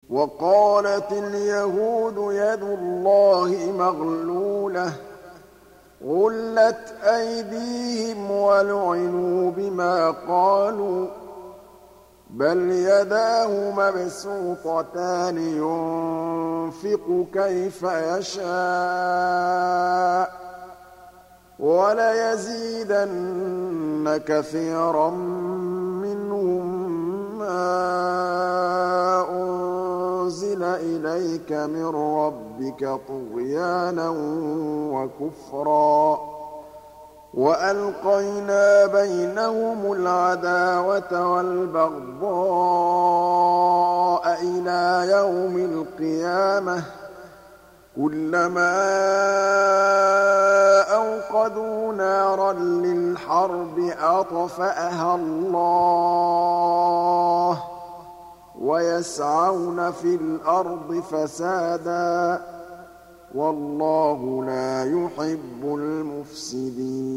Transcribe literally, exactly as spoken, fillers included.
وَقَالَتِ الْيَهُودُ يَدُ اللَّهِ مَغْلُولَةٌ غُلَّتْ أَيْدِيهِمْ وَلُعِنُوا بِمَا قَالُوا ۘ بَلْ يَدَاهُ مَبْسُوطَتَانِ يُنفِقُ كَيْفَ يَشَاءُ ۚ وَلَيَزِيدَنَّ كَثِيرًا مِّنْهُم مَّا أُنزِلَ إِلَيْكَ مِن رَّبِّكَ طُغْيَانًا وَكُفْرًا ۖ وَأَلْقَيْنَا بَيْنَهُمُ الْعَدَاوَةَ وَالْبَغْضَاءَ إِلَىٰ يَوْمِ الْقِيَامَةِ ۚ كُلَّمَا أَوْقَدُوا نَارًا لِّلْحَرْبِ أَطْفَأَهَا اللَّهُ ۚ وَيَسْعَوْنَ فِي الْأَرْضِ فَسَادًا ۚ وَاللَّهُ لَا يُحِبُّ الْمُفْسِدِينَ